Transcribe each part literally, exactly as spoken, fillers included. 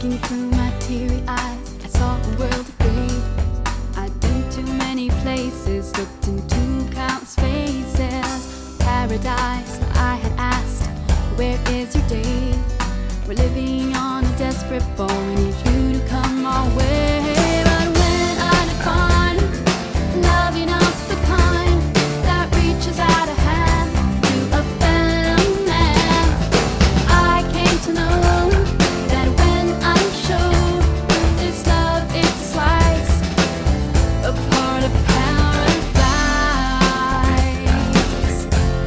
Looking through my teary eyes, I saw a world of gray. I'd been to many places, looked into countless faces. Paradise, I had asked, where is your day? We're living on a desperate boat, we need you to come our way. But when I define love, you know, the kind that reaches out a hand to a fellow man, I came to know that when I show this love, it's a slice, a part of paradise.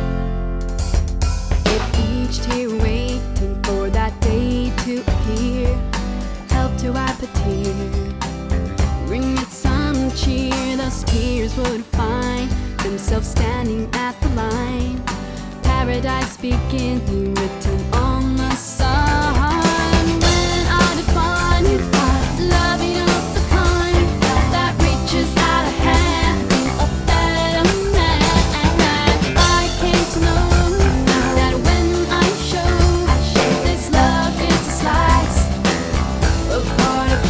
If each tear waiting for that day to appear helped to wipe a tear, bring it some cheer, those tears would find themselves standing at the line. Paradise beginning, written on the sign. When I define love, you know, the kind that reaches out a hand to a better man, I came to know that when I show this love, it's a slice, a part of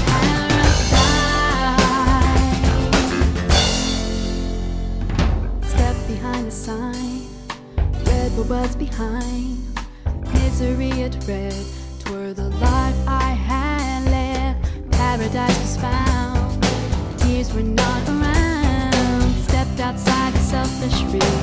paradise. Step behind the sign, read what was behind. Misery it read, twere the life I had led. Paradise was found, tears were not around. Stepped outside the selfish reach.